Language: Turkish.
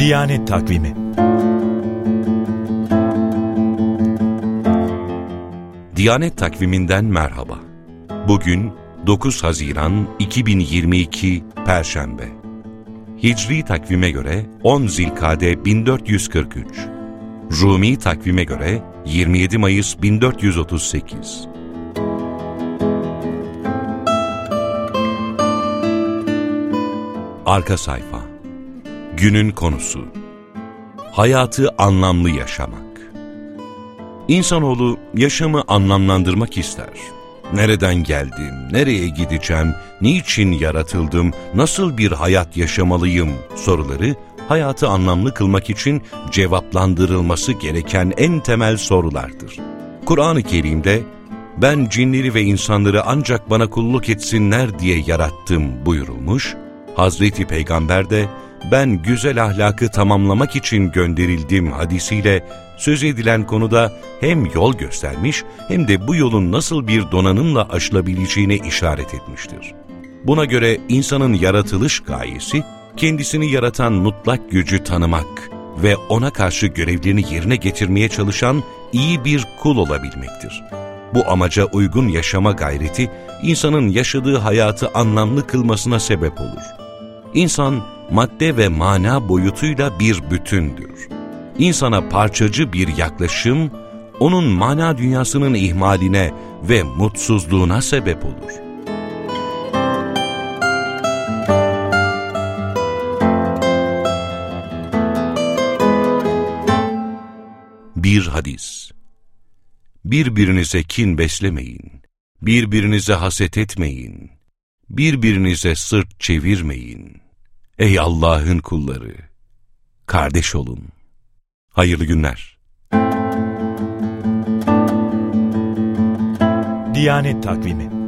Diyanet Takvimi. Diyanet Takviminden merhaba. Bugün 9 Haziran 2022 Perşembe. Hicri takvime göre 10 Zilkade 1443. Rumi takvime göre 27 Mayıs 1438. Arka sayfa. Günün konusu: hayatı anlamlı yaşamak. İnsanoğlu yaşamı anlamlandırmak ister. Nereden geldim, nereye gideceğim, niçin yaratıldım, nasıl bir hayat yaşamalıyım soruları, hayatı anlamlı kılmak için cevaplandırılması gereken en temel sorulardır. Kur'an-ı Kerim'de, "Ben cinleri ve insanları ancak bana kulluk etsinler diye yarattım" buyurulmuş, Hazreti Peygamber de, "Ben güzel ahlakı tamamlamak için gönderildim" hadisiyle söz edilen konuda hem yol göstermiş hem de bu yolun nasıl bir donanımla aşılabileceğine işaret etmiştir. Buna göre insanın yaratılış gayesi, kendisini yaratan mutlak gücü tanımak ve ona karşı görevlerini yerine getirmeye çalışan iyi bir kul olabilmektir. Bu amaca uygun yaşama gayreti, insanın yaşadığı hayatı anlamlı kılmasına sebep olur. İnsan, madde ve mana boyutuyla bir bütündür. İnsana parçacı bir yaklaşım, onun mana dünyasının ihmaline ve mutsuzluğuna sebep olur. Bir hadis: birbirinize kin beslemeyin, birbirinize haset etmeyin, birbirinize sırt çevirmeyin. Ey Allah'ın kulları, kardeş olun. Hayırlı günler. Diyanet Takvimi.